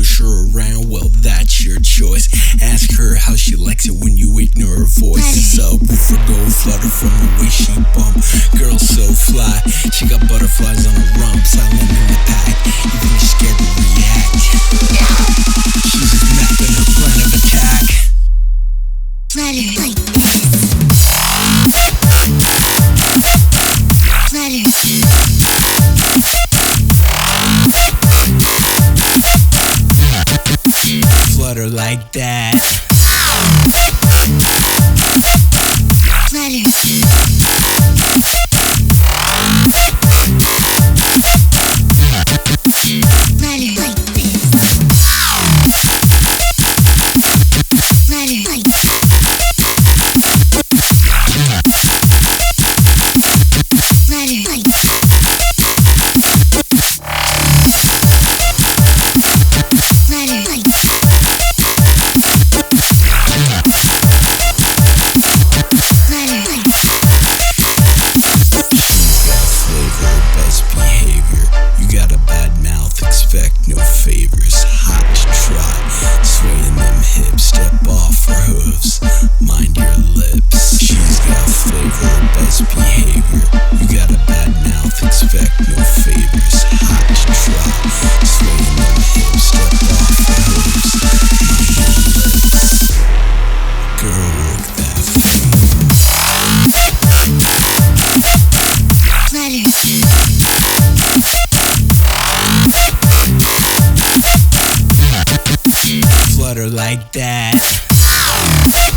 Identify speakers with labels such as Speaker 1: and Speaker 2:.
Speaker 1: push her around, well that's your choice. Ask her how she likes it when you ignore her voice. Subwoofer go flutter from the way she bump. Girl so fly, she got butterflies on her rump. Silent in the pack, even you're scared to react. She's just mapping her plan of attack.
Speaker 2: Flutter like
Speaker 1: Flutter like that. Expect no favors, hot to try. Swaying them hips, step off her hooves. Mind your lips. She's got flavor, best behavior. You got a bad mouth, expect no favors, hot to try. Swaying them hips, step off her hooves. Mind your lips. Girl, work that thing. Flutter like that.